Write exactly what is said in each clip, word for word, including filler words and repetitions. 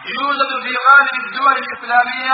يوجد في غالب الدول الإسلامية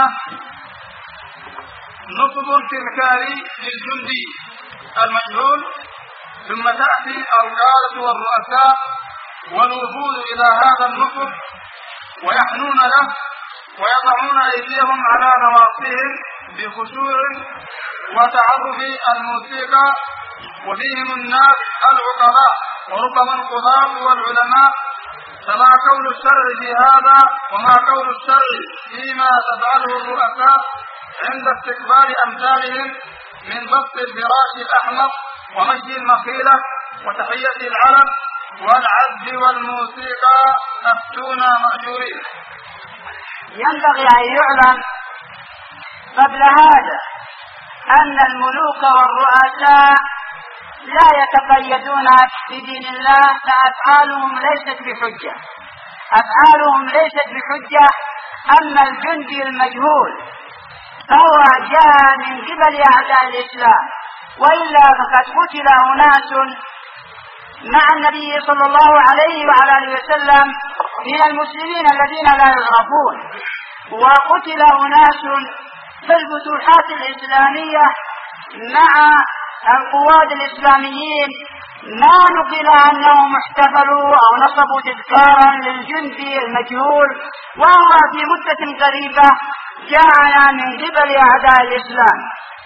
نصب تذكاري للجندي المجهول، ثم تأتي القادة والرؤساء والوفود إلى هذا النصب ويحنون له ويضعون أيديهم على نواصيهم بخشوع وتعرف الموسيقى، وفيهم الناس العقلاء وربما القضاة والعلماء. فما قول الشرع في هذا وما قول الشرع فيما تفعله الرؤساء عند استقبال أمثالهم من بسط الفراش الأحمر ومشي المخيلة وتحية العلم والعزف والموسيقى؟ أفتونا مأجورين. ينبغي أن يعلم قبل هذا أن الملوك والرؤساء لا يتقيدون بدين الله، فأفعالهم ليست بحجة أفعالهم ليست بحجة أما الجندي المجهول فهو جاء من قبل أعداء الإسلام، وإلا فقد قتل أناس مع النبي صلى الله عليه وعلى آله وسلم من المسلمين الذين لا يعرفون، وقتل أناس في الفتوحات الإسلامية مع القواد الإسلاميين، ما نقل أنهم احتفلوا أو نصبوا تذكارا للجندي المجهول، وهو في مدة قريبة جاءنا من قبل أعداء الإسلام.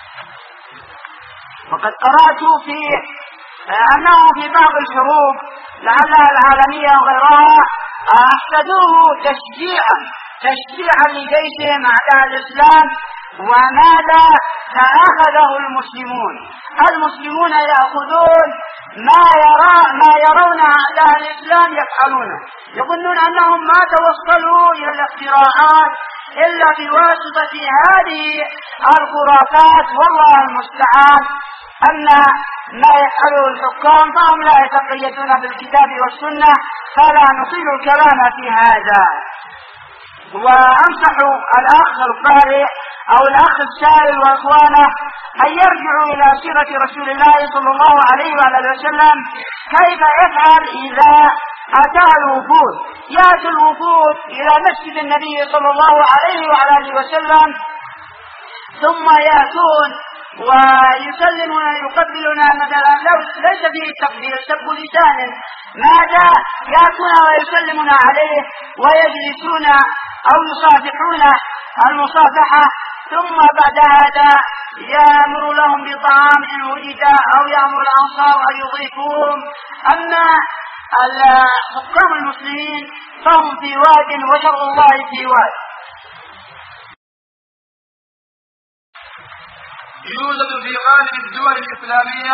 وقد قرأت في أنه في بعض الحروب لعلها العالمية وغيرها أفسدوه تشجيعا تشجيعا لجيشهم أعداء الإسلام، وماذا فأخذه المسلمون المسلمون يأخذون ما يرى ما يرون أعداء الإسلام يفعلونه، يظنون أنهم ما توصلوا إلى الاختراعات إلا بواسطة هذه الخرافات، والله المستعان. أما ما يفعله الحكام فهم لا يتقيدون بالكتاب والسنة، فلا نطيل الكلام في هذا. وأنصح الأخ القارئ أو الأخ السائل وإخوانه أن يرجعوا إلى سيرة رسول الله صلى الله عليه وآله وسلم، كيف يفعل إذا أتى الوفود. يأتي الوفود إلى مسجد النبي صلى الله عليه وآله وسلم، ثم يأتون ويسلمون يقبلون مثلا، لو ليس فيه تقبيل سب لسان، ماذا يأتون ويسلمون عليه ويجلسون أو يصافحون المصافحة، ثم بعد هذا يأمر لهم بطعام إن وجد أو يأمر الأنصار أن يضيفوهم. أما حكام المسلمين فهم في واد وشرع الله في واد. يوجد في غالب الدول الإسلامية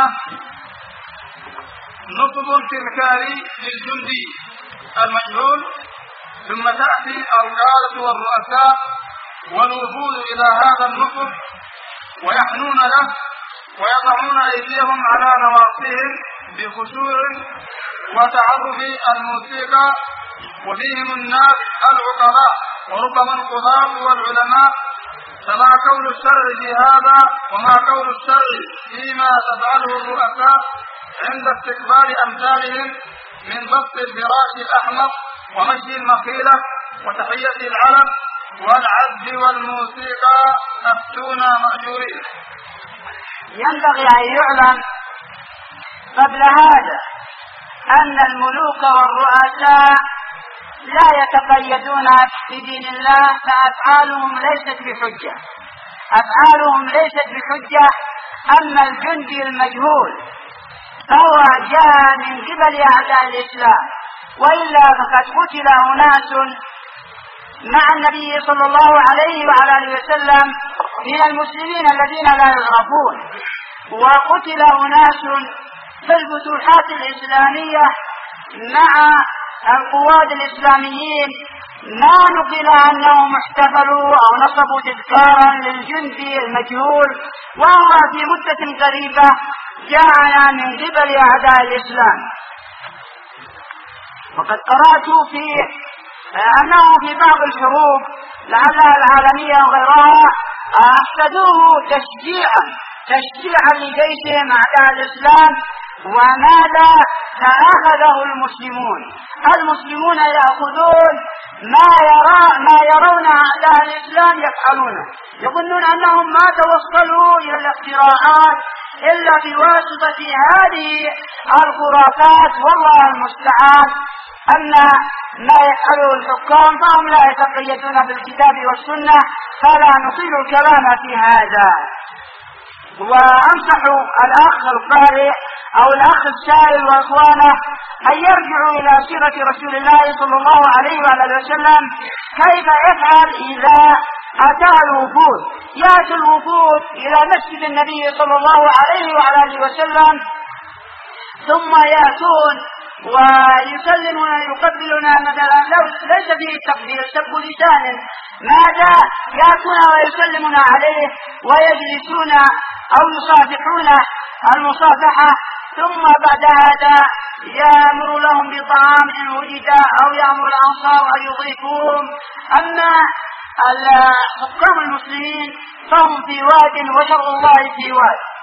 نصب تذكاري للجندي المجهول، ثم تأتي القادة والرؤساء والوفود إلى هذا النصب ويحنون له ويضعون أيديهم على نواصيهم بخشوع وتعرف الموسيقى، وفيهم الناس العقلاء وربما القضاة والعلماء. فما قول الشرع في هذا وما قول الشرع فيما تفعله الرؤساء عند استقبال أمثالهم من بسط الفراش الأحمر ومشي المخيلة وتحية العلم والعزف والموسيقى؟ أفتونا مأجورين. ينبغي أن يعلم قبل هذا أن الملوك والرؤساء لا يتقيدون بدين الله، فأفعالهم ليست بحجة أفعالهم ليست بحجة أما الجندي المجهول فهو جاء من قبل أعداء الإسلام، وإلا فقد قتل أناس مع النبي صلى الله عليه وعلى آله وسلم من المسلمين الذين لا يعرفون، وقتل أناس في الفتوحات الإسلامية مع القواد الإسلاميين، ما نقل أنهم احتفلوا أو نصبوا تذكارا للجندي المجهول، وهو في مدة قريبة جاءنا من قبل أعداء الإسلام. وقد قرأت في أنه في بعض الحروب لعلها العالمية وغيرها أفسدوه تشجيعا تشجيعا لجيشهم أعداء الإسلام، وماذا فأخذه المسلمون المسلمون يأخذون ما يرى يرون أعداء الإسلام يفعلونه، يظنون أنهم ما توصلوا إلى الاختراعات إلا بواسطة هذه الخرافات. والله المستعان أن ما يفعله الحكام فهم لا يتقيدون بالكتاب والسنة، فلا نطيل الكلام في هذا. وأنصح الأخ القارئ أو الأخ السائل وإخوانه أن يرجعوا إلى سيرة رسول الله صلى الله عليه وآله وسلم كيف يفعل إذا أتى الوفود. يأتي الوفود إلى مسجد النبي صلى الله عليه وآله وسلم ثم يأتون ويسلمون يقبلون مثلا لو ليس فيه تقبيل سب لسان، ماذا يأتون ويسلمون عليه ويجلسون أو يصافحون المصافحة، ثم بعد هذا يأمر لهم بطعام إن وجد أو يأمر الأنصار أن يضيفوهم. أما حكام المسلمين فهم في واد وشرع الله في واد،